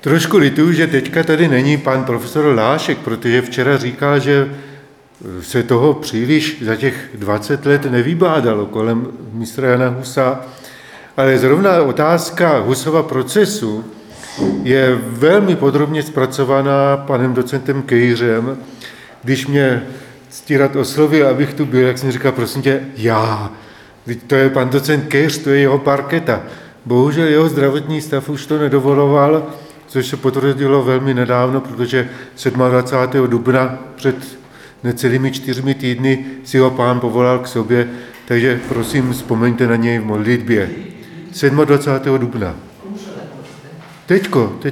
Trošku lituju, že teďka tady není pan profesor Lášek, protože včera říkal, že se toho příliš za těch 20 let nevybádalo kolem mistra Jana Husa, ale zrovna otázka Husova procesu je velmi podrobně zpracovaná panem docentem Kejřem. Když mě Ctirad oslovil, abych tu byl, jak jsem říkal, prosím tě, to je pan docent Kejř, to je jeho parketa. Bohužel jeho zdravotní stav už to nedovoloval, což se potvrdilo velmi nedávno, protože 27. dubna před necelými 4 týdny si ho pán povolal k sobě, takže prosím, vzpomeňte na něj v modlitbě. 27. dubna. Teďko.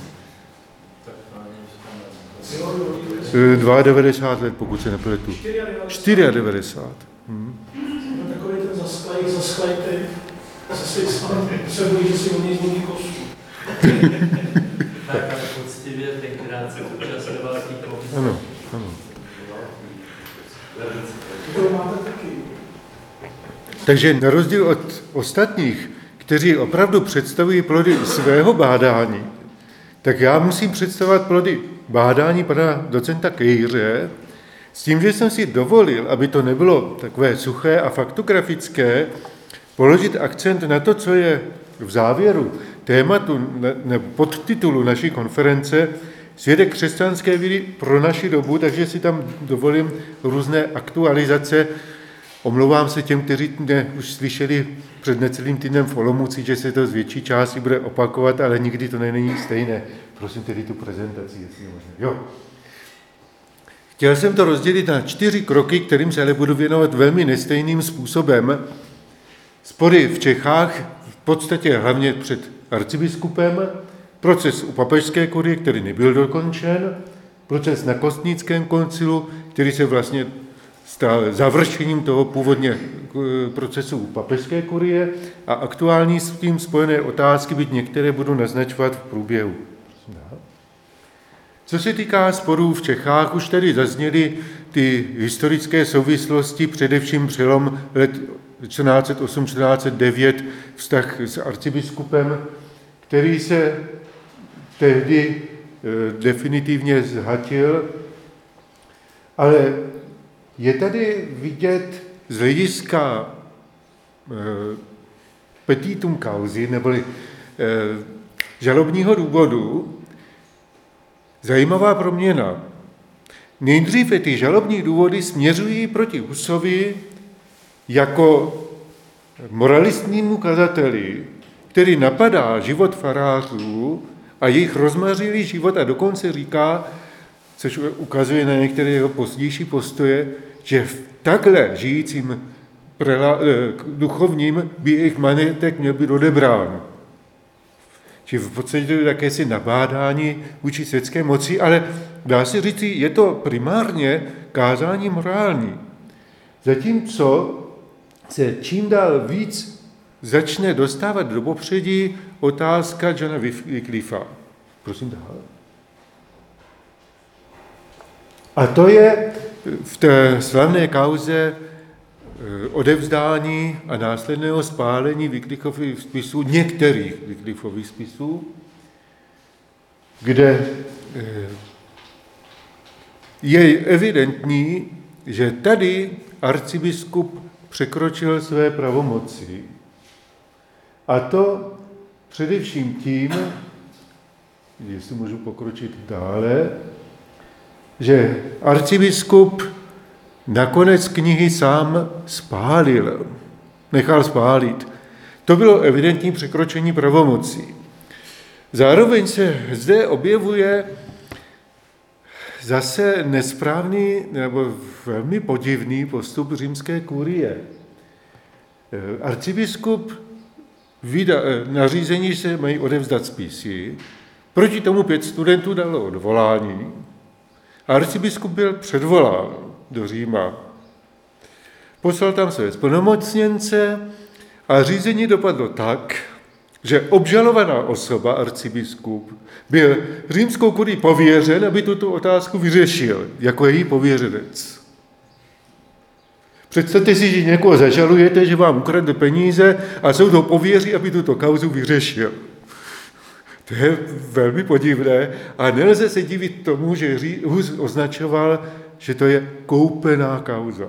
92 let, pokud se nepletu. 94. Takový ten zasklejte, zase se bojí, že si o něj zvolí kosu. Tak, ale poctivě tenkrát se účastňoval taký komisí. Ano. To máte taky. Takže na rozdíl od ostatních, kteří opravdu představují plody svého bádání, tak já musím představovat plody bádání pana docenta Kejře, s tím, že jsem si dovolil, aby to nebylo takové suché a faktografické, položit akcent na to, co je v závěru tématu nebo podtitulu naší konference Svědek křesťanské víry pro naši dobu, takže si tam dovolím různé aktualizace. Omlouvám se těm, kteří mě už slyšeli před necelým týdnem v Olomouci, že se to z větší části bude opakovat, ale nikdy to není stejné. Prosím tedy tu prezentaci, jestli je možné. Jo. Chtěl jsem to rozdělit na 4 kroky, kterým se ale budu věnovat velmi nestejným způsobem. Spory v Čechách, v podstatě hlavně před arcibiskupem, proces u papežské kurie, který nebyl dokončen, proces na Kostnickém koncilu, který se vlastně stal završením toho původně procesu u papežské kurie a aktuální s tím spojené otázky, byť některé budu naznačovat v průběhu. Co se týká sporů v Čechách, už tady zazněly ty historické souvislosti, především přelom let 1408-1409, vztah s arcibiskupem, který se tehdy definitivně zhatil, ale je tady vidět z hlediska petitum causi, neboli žalobního důvodu, zajímavá proměna. Nejdříve ty žalobní důvody směřují proti Husovi jako moralistnímu kazateli, který napadá život farářů a jejich rozmařilý život a dokonce říká, což ukazuje na některé jeho pozdější postoje, že v takhle žijícím duchovním by jejich majetek měl být odebrán. Čiže v podstatě to je jakési nabádání vůči světské moci, ale dá se říct, je to primárně kázání morální. Zatímco se čím dál víc začne dostávat do popředí otázka Johna Wycliffa. Prosím dál. A to je v té slavné kauze odevzdání a následného spálení Wycliffových spisů, některých Wycliffových spisů, kde je evidentní, že tady arcibiskup překročil své pravomoci. A to především tím, jestli můžu pokročit dále, že arcibiskup nakonec knihy sám spálil, nechal spálit. To bylo evidentní překročení pravomocí. Zároveň se zde objevuje zase nesprávný nebo velmi podivný postup římské kurie. Arcibiskup vydá nařízení, že se mají odevzdat spisy, proti tomu 5 studentů dalo odvolání a arcibiskup byl předvolán do Říma. Poslal tam své splnomocněnce a řízení dopadlo tak, že obžalovaná osoba, arcibiskup, byl římskou kurií pověřen, aby tuto otázku vyřešil, jako její pověřenec. Představte si, že někoho zažalujete, že vám ukradl peníze a soud ho pověří, aby tuto kauzu vyřešil. To je velmi podivné a nelze se divit tomu, že Hus označoval, že to je koupená kauza.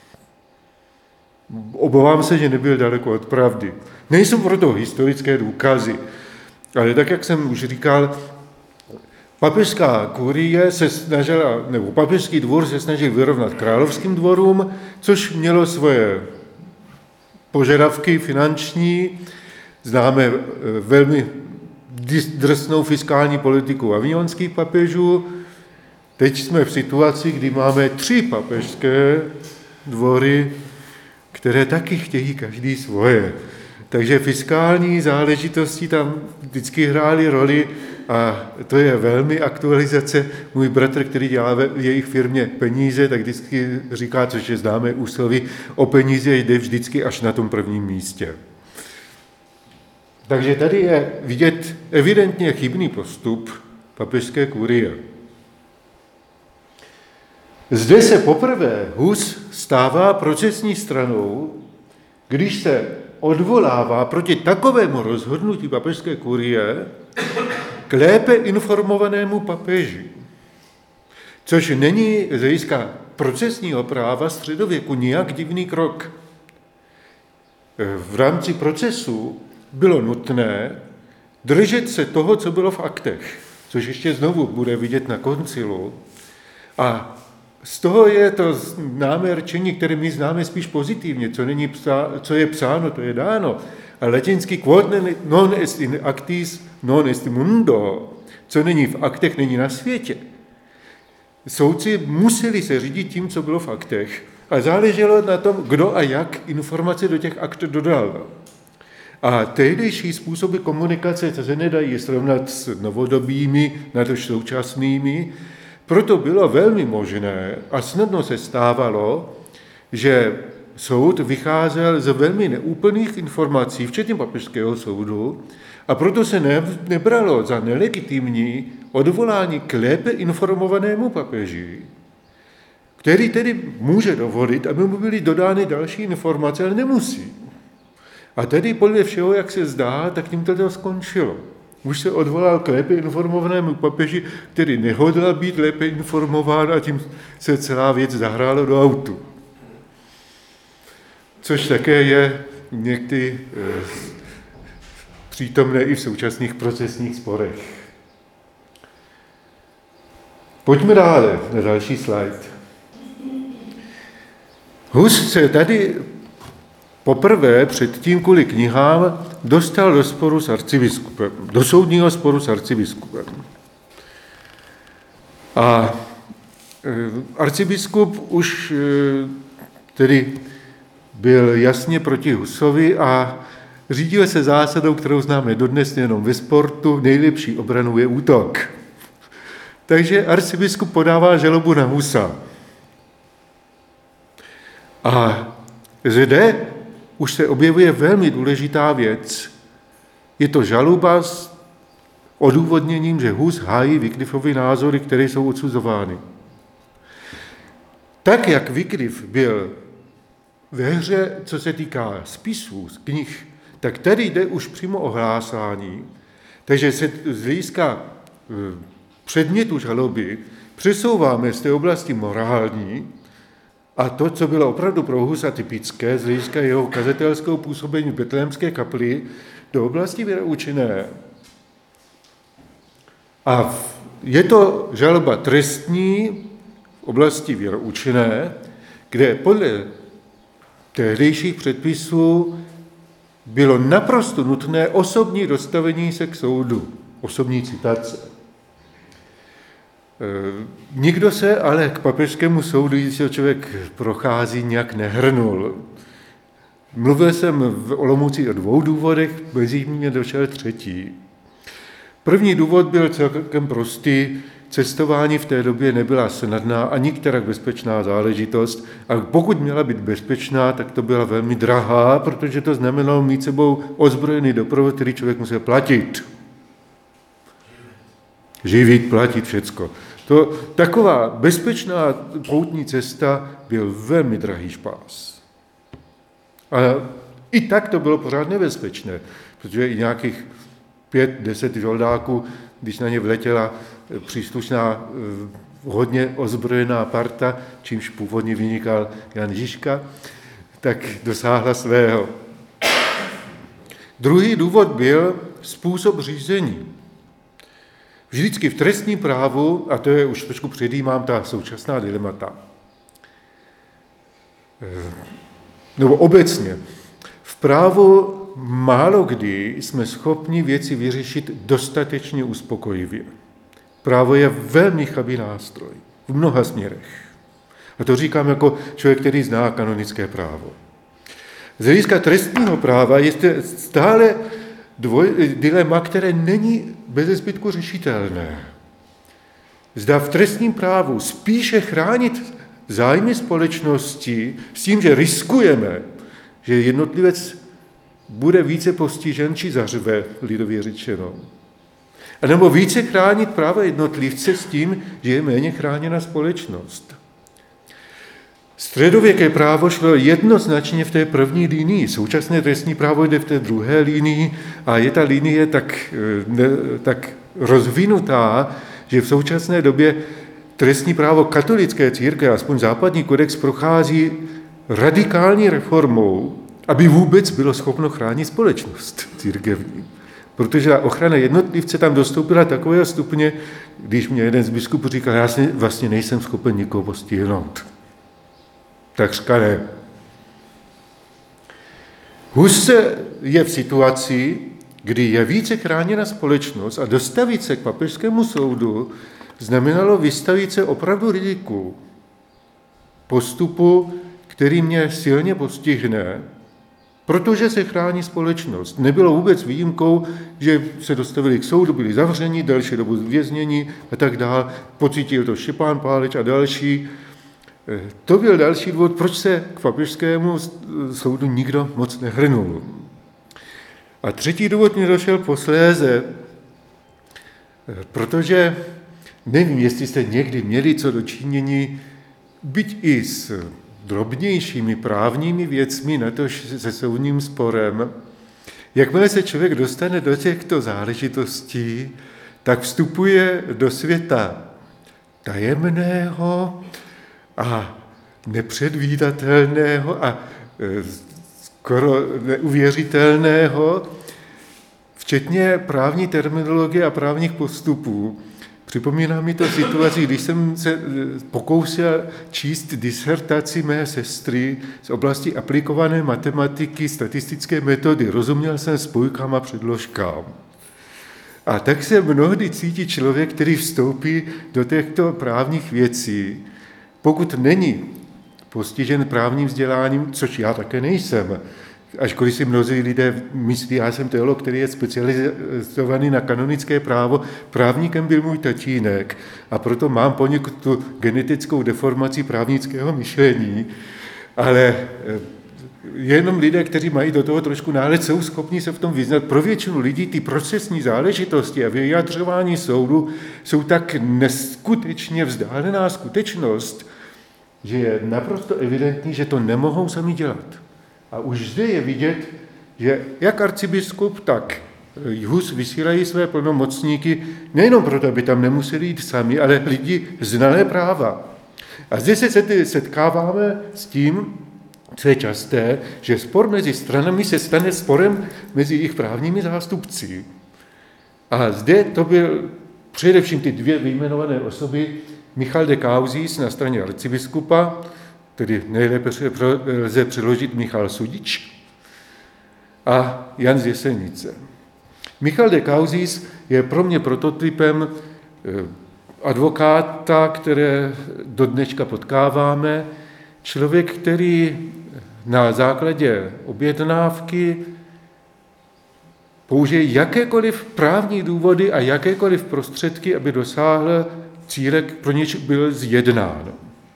Obávám se, že nebyl daleko od pravdy. Nejsou proto historické důkazy, ale tak, jak jsem už říkal, papežská kurie se snažila, nebo papežský dvůr se snažil vyrovnat královským dvorům, což mělo svoje požadavky finanční. Známe velmi drsnou fiskální politiku avignonských papežů. Teď jsme v situaci, kdy máme 3 papežské dvory, které taky chtějí každý svoje. Takže fiskální záležitosti tam vždycky hrály roli a to je velmi aktualizace. Můj bratr, který dělá v jejich firmě peníze, tak vždycky říká, což je známé úsloví, o peníze jde vždycky až na tom prvním místě. Takže tady je vidět evidentně chybný postup papežské kurie. Zde se poprvé Hus stává procesní stranou, když se odvolává proti takovému rozhodnutí papežské kurie k lépe informovanému papeži. Což není z hlediska procesního práva středověku nijak divný krok. V rámci procesu bylo nutné držet se toho, co bylo v aktech, což ještě znovu bude vidět na koncilu. A z toho je to známé rčení, které my známe spíš pozitivně, co je psáno, to je dáno. A latinský quod non est in actis, non est mundo, co není v aktech, není na světě. Soudci museli se řídit tím, co bylo v aktech a záleželo na tom, kdo a jak informace do těch aktů dodal. A tehdejší způsoby komunikace, co se nedají srovnat s novodobými, natož současnými, proto bylo velmi možné a snadno se stávalo, že soud vycházel z velmi neúplných informací, včetně papežského soudu, a proto se nebralo za nelegitimní odvolání k lépe informovanému papeži, který tedy může dovolit, aby mu byly dodány další informace, ale nemusí. A tedy podle všeho, jak se zdá, tak tímto to skončilo. Už se odvolal k lépe informovanému papeži, který nehodlal být lépe informován a tím se celá věc zahrála do autu. Což také je někdy přítomné i v současných procesních sporech. Pojďme dále na další slide. Hus se tady poprvé předtím kvůli knihám dostal do sporu s arcibiskupem, do soudního sporu s arcibiskupem. A arcibiskup už tedy byl jasně proti Husovi a řídil se zásadou, kterou známe dodnes jenom ve sportu, nejlepší obranou je útok. Takže arcibiskup podává žalobu na Husa. A zde už se objevuje velmi důležitá věc. Je to žaloba s odůvodněním, že Hus hájí Wycliffovy názory, které jsou odsuzovány. Tak, jak Wycliffe byl ve hře, co se týká spisů, z knih, tak tady jde už přímo o hlásání. Takže se z hlediska předmětu žaloby přesouváme z té oblasti morální a to, co bylo opravdu pro Husa typické, z hlediska jeho kazatelského působení v Betlémské kapli, do oblasti věroučené. A je to žaloba trestní v oblasti věroučené, kde podle tehdejších předpisů bylo naprosto nutné osobní dostavení se k soudu, osobní citace. Nikdo se ale k papežskému soudu, když se člověk prochází, nějak nehrnul. Mluvil jsem v Olomouci o 2 důvodech, mezi mě došel 3. První důvod byl celkem prostý. Cestování v té době nebyla snadná a nikterak bezpečná záležitost. A pokud měla být bezpečná, tak to byla velmi drahá, protože to znamenalo mít sebou ozbrojený doprovod, který člověk musel platit. Živit, platit, všecko. Taková bezpečná poutní cesta byl velmi drahý špás. A i tak to bylo pořád nebezpečné, protože i nějakých 5-10 žoldáků, když na ně vletěla příslušná hodně ozbrojená parta, čímž původně vynikal Jan Žižka, tak dosáhla svého. Druhý důvod byl způsob řízení. Vždycky v trestním právu, a to je už trošku předjímám ta současná dilemata, nebo obecně, v právu málo kdy jsme schopni věci vyřešit dostatečně uspokojivě. Právo je velmi chabý nástroj v mnoha směrech. A to říkám jako člověk, který zná kanonické právo. Z hlediska trestního práva je stále dilema, které není bez zbytku řešitelné. Zda v trestním právu spíše chránit zájmy společnosti s tím, že riskujeme, že jednotlivec bude více postižen či zařve, lidově řečeno. A nebo více chránit práva jednotlivce s tím, že je méně chráněna společnost. Středověké právo šlo jednoznačně v té první linii, současné trestní právo jde v té druhé linii a je ta linie tak rozvinutá, že v současné době trestní právo katolické církve, aspoň západní kodex, prochází radikální reformou, aby vůbec bylo schopno chránit společnost církevní. Protože ta ochrana jednotlivce tam dostoupila takového stupně, když mě jeden z biskupů říkal, já vlastně nejsem schopen nikoho postihnout. Takřka ne. Hus je v situaci, kdy je více chráněna společnost a dostavit se k papežskému soudu znamenalo vystavit se opravdu riziku postupu, který mě silně postihne, protože se chrání společnost. Nebylo vůbec výjimkou, že se dostavili k soudu, byli zavřeni, delší dobu věznění a tak dál. Pocítil to Štěpán Páleč a další. To byl další důvod, proč se k papežskému soudu nikdo moc nehrnul. A třetí důvod mi došel posléze, protože nevím, jestli jste někdy měli co dočinění, byť i s drobnějšími právními věcmi, natož se soudním sporem. Jakmile se člověk dostane do těchto záležitostí, tak vstupuje do světa tajemného a nepředvídatelného a skoro neuvěřitelného, včetně právní terminologie a právních postupů. Připomíná mi to situaci, když jsem se pokoušel číst disertaci mé sestry z oblasti aplikované matematiky, statistické metody. Rozuměl jsem spojkám a předložkám. A tak se mnohdy cítí člověk, který vstoupí do těchto právních věcí, pokud není postižen právním vzděláním, což já také nejsem. Ačkoliv si mnozí lidé myslí, já jsem teolog, který je specializovaný na kanonické právo, právníkem byl můj tatínek a proto mám poněkud tu genetickou deformaci právnického myšlení, ale jenom lidé, kteří mají do toho trošku náhled, jsou schopni se v tom vyznat. Pro většinu lidí ty procesní záležitosti a vyjadřování soudu jsou tak neskutečně vzdálená skutečnost, že je naprosto evidentní, že to nemohou sami dělat. A už zde je vidět, že jak arcibiskup, tak Hus vysílají své plnomocníky nejenom proto, aby tam nemuseli jít sami, ale lidi znalé práva. A zde se setkáváme s tím, co je časté, že spor mezi stranami se stane sporem mezi jejich právními zástupci. A zde to byl především ty dvě vyjmenované osoby, Michal de Caussis na straně arcibiskupa, tedy nejlépe lze přeložit Michal Sudič, a Jan z Jesenice. Michal de Caussis je pro mě prototypem advokáta, které do dneška potkáváme, člověk, který na základě objednávky použije jakékoliv právní důvody a jakékoliv prostředky, aby dosáhl cíle, pro něč byl zjednán.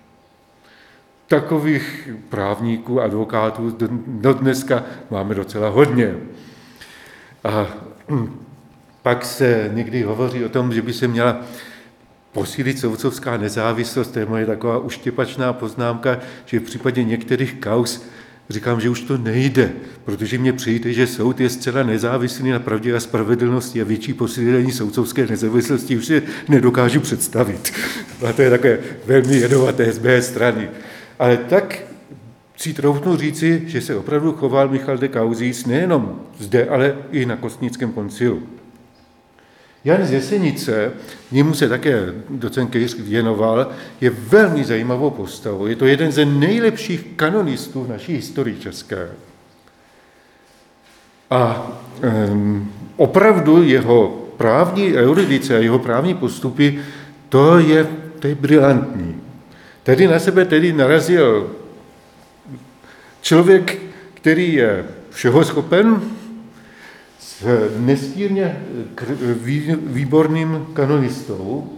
Takových právníků, advokátů do dneska máme docela hodně. A pak se někdy hovoří o tom, že by se měla posílit soudcovská nezávislost. To je moje taková uštěpačná poznámka, že v případě některých kauz říkám, že už to nejde, protože mně přijde, že soud je zcela nezávislý na pravdě a spravedlnosti a větší posílení soudcovské nezávislosti už si nedokážu představit. A to je takové velmi jedovaté z mé strany. Ale tak si troufnu říci, že se opravdu choval Michal de Caussis nejenom zde, ale i na Kostnickém koncilu. Jan z Jesenice, němu se také docent Kejř věnoval, je velmi zajímavou postavou. Je to jeden ze nejlepších kanonistů v naší historii české. A opravdu jeho právní erudice a jeho právní postupy, to je brilantní. Tady na sebe narazil člověk, který je všeho schopen, s nesmírně výborným kanonistou.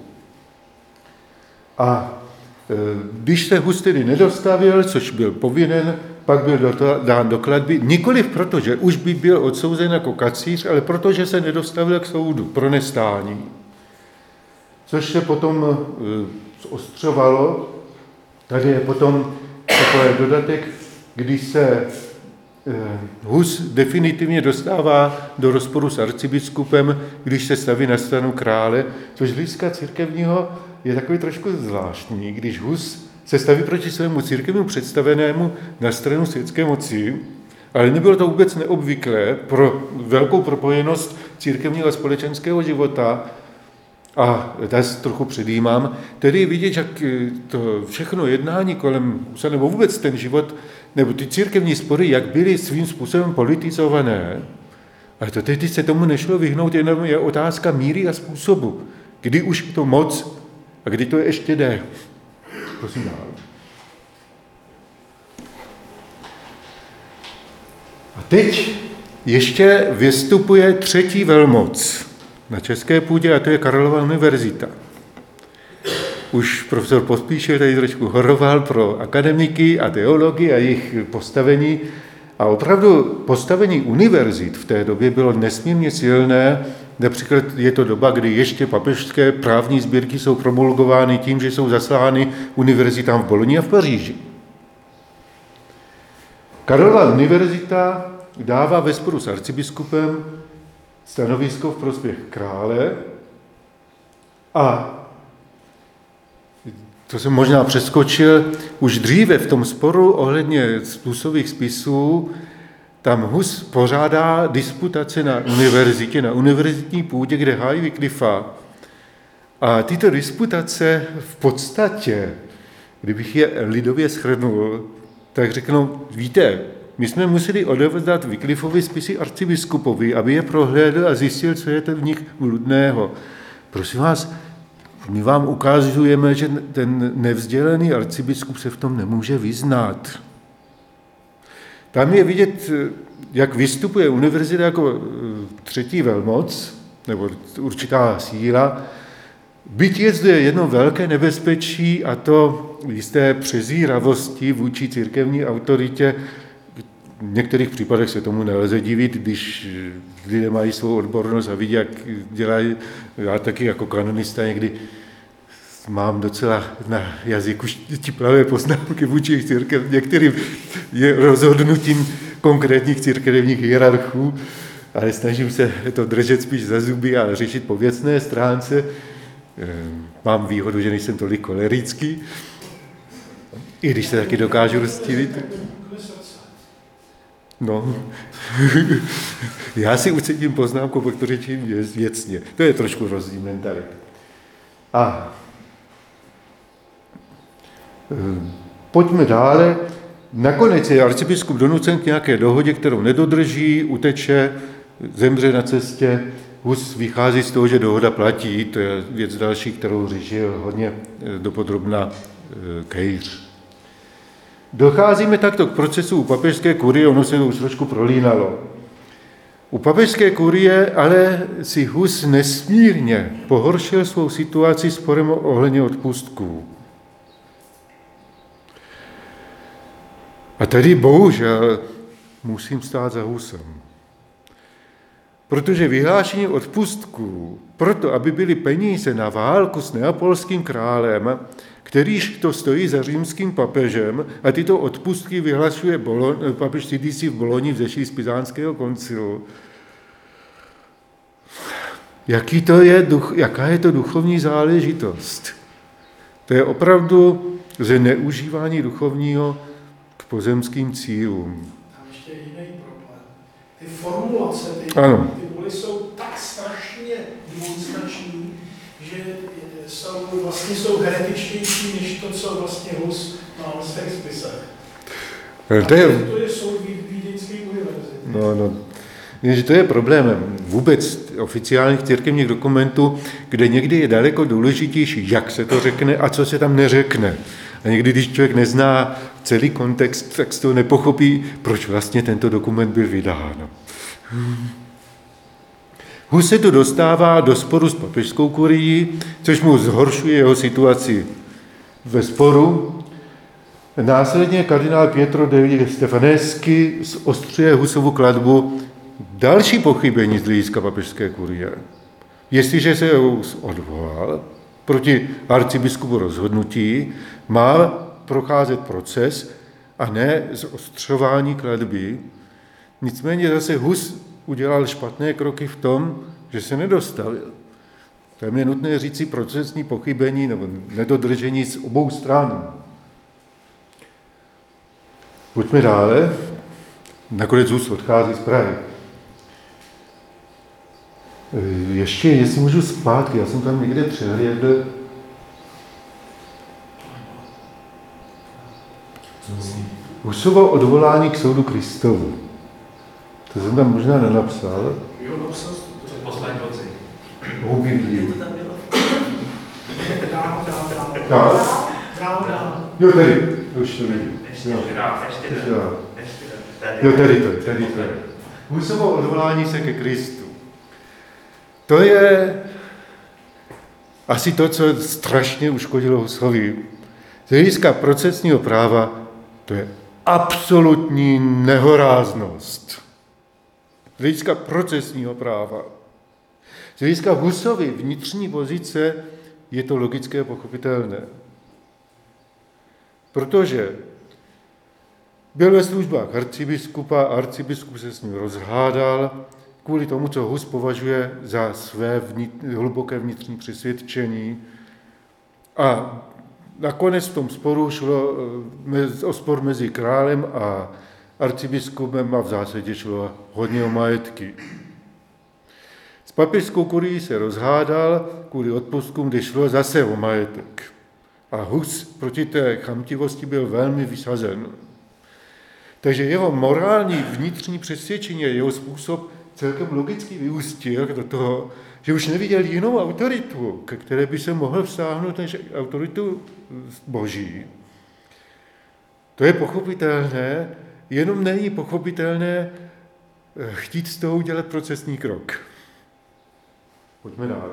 A když se Hus tedy nedostavil, což byl povinen, pak byl dán do klatby, nikoliv proto, že už by byl odsouzen jako kacíř, ale proto, že se nedostavil k soudu pro nestání. Což se potom zostřovalo. Tady je potom takový dodatek, když se Hus definitivně dostává do rozporu s arcibiskupem, když se staví na stranu krále, což z hlediska církevního je takový trošku zvláštní, když Hus se staví proti svému církevnímu představenému na stranu světské moci, ale nebylo to vůbec neobvyklé pro velkou propojenost církevního a společenského života. A tady trochu předjímám, tedy vidět, jak to všechno jednání kolem Husa, nebo vůbec ten život, nebo ty církevní spory, jak byly svým způsobem politizované, ale to teď se tomu nešlo vyhnout, jenom je otázka míry a způsobu. Kdy už to moc a kdy to ještě jde. Prosím dál. A teď ještě vystupuje třetí velmoc na české půdě, a to je Karlova univerzita. Už profesor Pospíšil tady trošku horoval pro akademiky a teology a jejich postavení. A opravdu postavení univerzit v té době bylo nesmírně silné. Například je to doba, kdy ještě papežské právní sbírky jsou promulgovány tím, že jsou zaslány univerzitám v Boloni a v Paříži. Karlova univerzita dává ve sporu s arcibiskupem stanovisko v prospěch krále a to jsem možná přeskočil, už dříve v tom sporu ohledně způsobových spisů tam Hus pořádá disputace na univerzitě, na univerzitní půdě, kde hájí Wycliffa. A tyto disputace v podstatě, kdybych je lidově shrnul, tak řeknou, víte, my jsme museli odevzdat Wycliffovi spisy arcibiskupovi, aby je prohlédl a zjistil, co je v nich bludného. Prosím vás, my vám ukazujeme, že ten nevzdělený arcibiskup se v tom nemůže vyznat. Tam je vidět, jak vystupuje univerzita jako třetí velmoc, nebo určitá síla. Byť je zde jedno velké nebezpečí, a to jisté přezíravosti vůči církevní autoritě. V některých případech se tomu nelze divit, když lidé mají svou odbornost a vidí, jak dělají. Já taky jako kanonista někdy mám docela na jazyku štiplavé poznámky vůči církev, některým je rozhodnutím konkrétních církevních hierarchů, ale snažím se to držet spíš za zuby a řešit po věcné stránce. Mám výhodu, že nejsem tolik kolerický, i když se taky dokážu rozčílit. No, já si ucítím poznámku, po které čím věcně. To je trošku rozdíl mentality. A pojďme dále. Nakonec je arcibiskup donucen k nějaké dohodě, kterou nedodrží, uteče, zemře na cestě. Hus vychází z toho, že dohoda platí, to je věc další, kterou řešil hodně dopodrobna Kejř. Docházíme takto k procesu u papežské kurie, ono se to už trošku prolínalo. U papežské kurie ale si Hus nesmírně pohoršil svou situaci sporem ohledně odpustků. A tady bohužel musím stát za Husem. Protože vyhlášení odpustků, proto aby byly peníze na válku s neapolským králem, kterýž to stojí za římským papežem a tyto odpustky vyhlašuje papež sídlící v Boloni vzešlý z Pizánského koncilu. Jaká je to duchovní záležitost? To je opravdu zneužívání duchovního k pozemským cílům. Tam ještě jiný problém. Ty formulace, ty bůly jsou tak strašně dvouznačný, že jsou heretičtější než to, co vlastně Hus má v svých spisech. To je soud Vídeňské univerzity. No. Jenže to je problémem vůbec oficiálních církevních dokumentů, kde někdy je daleko důležitější, jak se to řekne a co se tam neřekne. A někdy, když člověk nezná celý kontext, tak z toho nepochopí, proč vlastně tento dokument byl vydán. Hus se tu dostává do sporu s papežskou kurií, což mu zhoršuje jeho situaci ve sporu. Následně kardinál Pietro degli Stefaneschi zostřuje Husovu klatbu další pochybení z hlediska papežské kurie. Jestliže se Hus odvolal proti arcibiskupu rozhodnutí, má procházet proces a ne zostřování klatby. Nicméně zase Hus udělal špatné kroky v tom, že se nedostavil. Tam je nutné říci procesní pochybení nebo nedodržení z obou stran. Pojďme dále. Nakonec Hus odchází z Prahy. Ještě, jestli můžu zpátky, já jsem tam někde přehlédl. Husovo odvolání k soudu Kristovu. To jsem tam možná nenapsal. Jo, napsal jsi to. Poslední noci. Dál. Jo, tady, už to vidím. Ještě dál. Jo, tady to je. Husovo odvolání se ke Kristu. To je asi to, co strašně uškodilo Husovi. Z hlediska procesního práva to je absolutní nehoráznost. Z hlediska procesního práva. Z hlediska Husovy vnitřní pozice je to logické a pochopitelné. Protože byl ve službách arcibiskupa, arcibiskup se s ním rozhádal kvůli tomu, co Hus považuje za své hluboké vnitřní přesvědčení. A nakonec v tom sporu šlo o spor mezi králem a arcibiskupem a v zásadě šlo hodně o majetky. S papežskou kurií se rozhádal kvůli odpustkům, kde šlo zase o majetek. A Hus proti té chamtivosti byl velmi vysazen. Takže jeho morální vnitřní přesvědčení, jeho způsob celkem logicky vyústil do toho, že už neviděl jinou autoritu, ke které by se mohl vztáhnout než autoritu boží. To je pochopitelné, jenom není pochopitelné chtít z toho udělat procesní krok. Pojďme dál.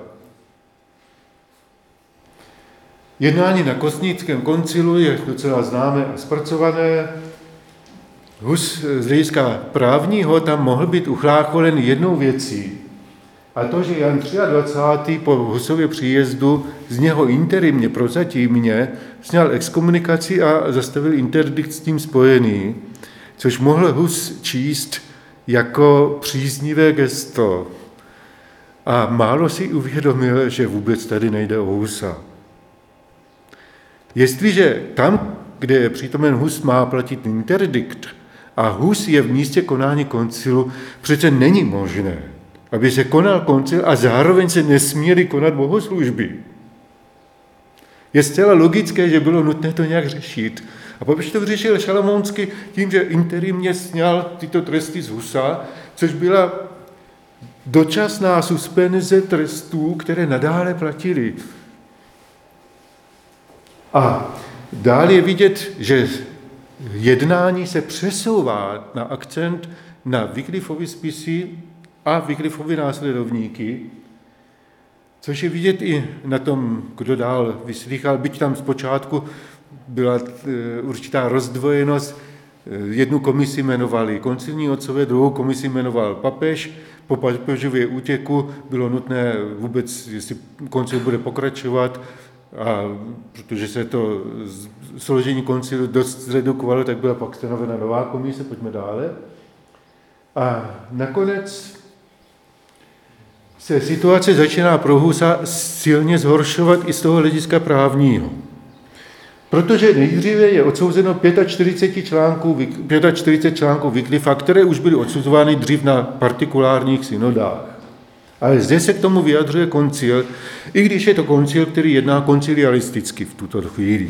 Jednání na Kostnickém koncilu je docela známé a zpracované. Hus z hlediska právního tam mohl být uchlácholen jednou věcí. A to, že Jan 23. po Husově příjezdu z něho interimně, prozatímně, sněl exkomunikaci a zastavil interdikt s tím spojený, což mohl Hus číst jako příznivé gesto. A málo si uvědomil, že vůbec tady nejde o Husa. Jestliže tam, kde je přítomen Hus, má platit interdikt a Hus je v místě konání koncilu, přece není možné, aby se konal koncil a zároveň se nesměly konat bohoslužby. Je zcela logické, že bylo nutné to nějak řešit. A papež to řešil šalamounsky tím, že interimně sňal tyto tresty z Husa, což byla dočasná suspenze trestů, které nadále platily. A dál je vidět, že jednání se přesouvá na akcent na Wycliffovy spisy a Wycliffovy následovníky, což je vidět i na tom, kdo dál vyslýchal, byť tam zpočátku byla určitá rozdvojenost. Jednu komisi jmenovali koncilní otcové, druhou komisi jmenoval papež. Po papežově útěku bylo nutné vůbec, jestli koncil bude pokračovat, a protože se to složení koncilu dost zredukovalo, tak byla pak stanovena nová komise, pojďme dále. A nakonec se situace začíná pro Husa silně zhoršovat i z toho hlediska právního. Protože nejdříve je odsouzeno 45 článků Wycliffa, které už byly odsuzovány dřív na partikulárních synodách. Ale zde se k tomu vyjadřuje koncil, i když je to koncil, který jedná konciliaristicky v tuto chvíli.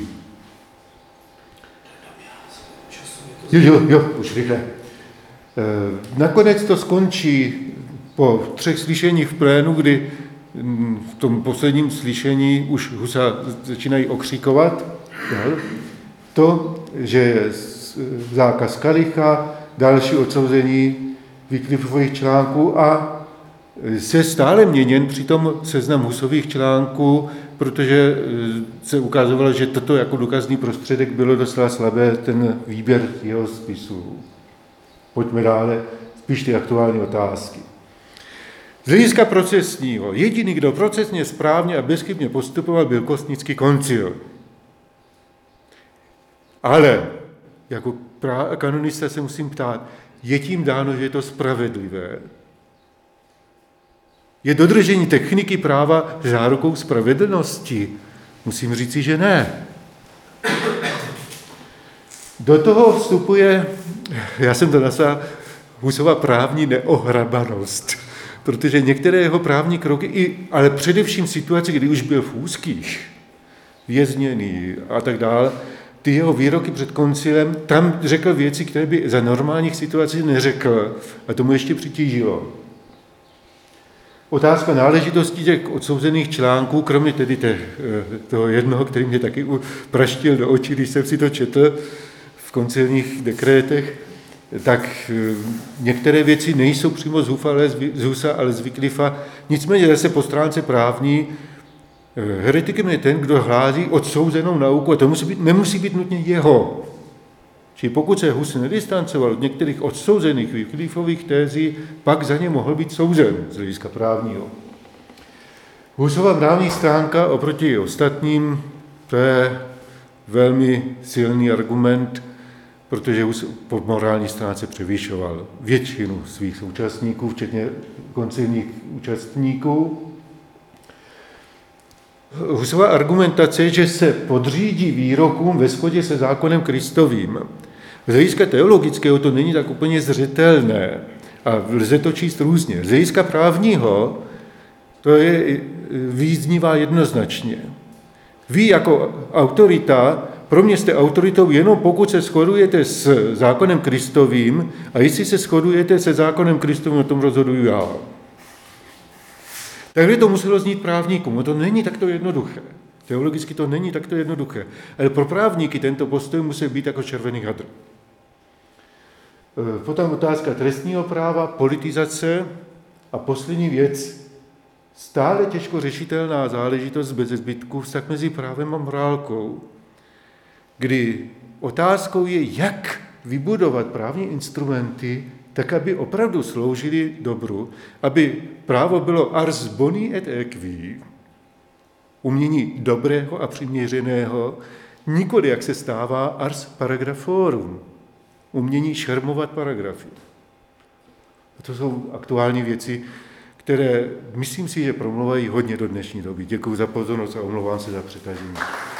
Jo, už rychle. Nakonec to skončí po 3 slyšeních v plénu, kdy v tom posledním slyšení už Husa začínají okřikovat. To, že je zákaz kalicha, další odsouzení Wycliffových článků a se stále měněn přitom seznam Husových článků, protože se ukázalo, že toto jako důkazní prostředek bylo docela slabé, ten výběr jeho spisů. Pojďme dále, spíš ty aktuální otázky. Z hlediska procesního, jediný, kdo procesně správně a bezchybně postupoval, byl Kostnický koncil. Ale jako kanonista se musím ptát, je tím dáno, že je to spravedlivé? Je dodržení techniky práva zárukou spravedlnosti? Musím říci, že ne. Do toho vstupuje, já jsem to nazval, Husova právní neohrabanost, protože některé jeho právní kroky, ale především situace, kdy už byl v úzkých, vězněný a tak dále, ty jeho výroky před koncilem, tam řekl věci, které by za normálních situací neřekl a tomu ještě přitížilo. Otázka náležitosti těch odsouzených článků, kromě tedy toho jednoho, který mě taky praštil do očí, když jsem si to četl v koncilních dekrétech, tak některé věci nejsou přímo z Husa, ale z Wycliffa. Nicméně zase po stránce právní heretikem je ten, kdo hlásí odsouzenou nauku, a to nemusí být nutně jeho. Čili pokud se Hus nedistancoval od některých odsouzených Wycliffových tézí, pak za ně mohl být souzen z hlediska právního. Husova právní stránka oproti ostatním, to je velmi silný argument, protože Hus po morální stránce převyšoval většinu svých účastníků, včetně koncilních účastníků. Husova argumentace je, že se podřídí výrokům ve shodě se zákonem Kristovým. Z hlediska teologického to není tak úplně zřetelné a lze to číst různě. Z hlediska právního to vyznívá jednoznačně. Vy jako autorita, pro mě jste autoritou jenom pokud se shodujete s zákonem Kristovým a jestli se shodujete se zákonem Kristovým, o tom rozhoduju já. Takže to muselo znít právníkům, to není takto jednoduché. Teologicky to není takto jednoduché. Ale pro právníky tento postoj musí být jako červený hadr. Potom otázka trestního práva, politizace a poslední věc, stále těžko řešitelná záležitost bez zbytku, vztah mezi právem a morálkou, kdy otázkou je, jak vybudovat právní instrumenty, tak aby opravdu sloužili dobru, aby právo bylo ars boni et equi, umění dobrého a přiměřeného, nikoli, jak se stává, ars paragraforum, umění šermovat paragrafy. A to jsou aktuální věci, které myslím si, že promluvají hodně do dnešní doby. Děkuji za pozornost a omlouvám se za přetažení.